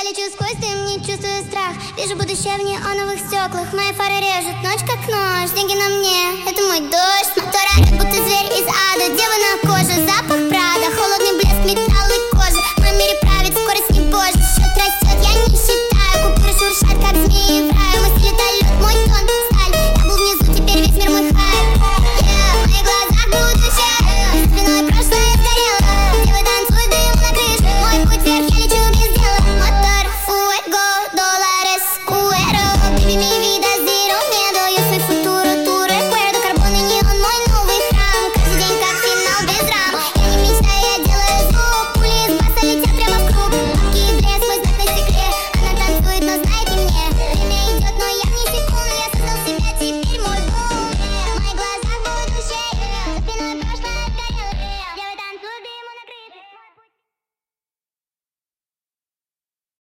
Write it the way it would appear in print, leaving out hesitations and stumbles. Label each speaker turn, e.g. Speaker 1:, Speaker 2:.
Speaker 1: Я лечу сквозь дым, не чувствую страх. Вижу будущее в неоновых стеклах. Мои фары режут ночь как нож. Деньги на мне, это мой дождь. Мотор орёт, будто зверь из ада. Дева на коже, запах Прада. Холодный блеск металла и кожи. В моем мире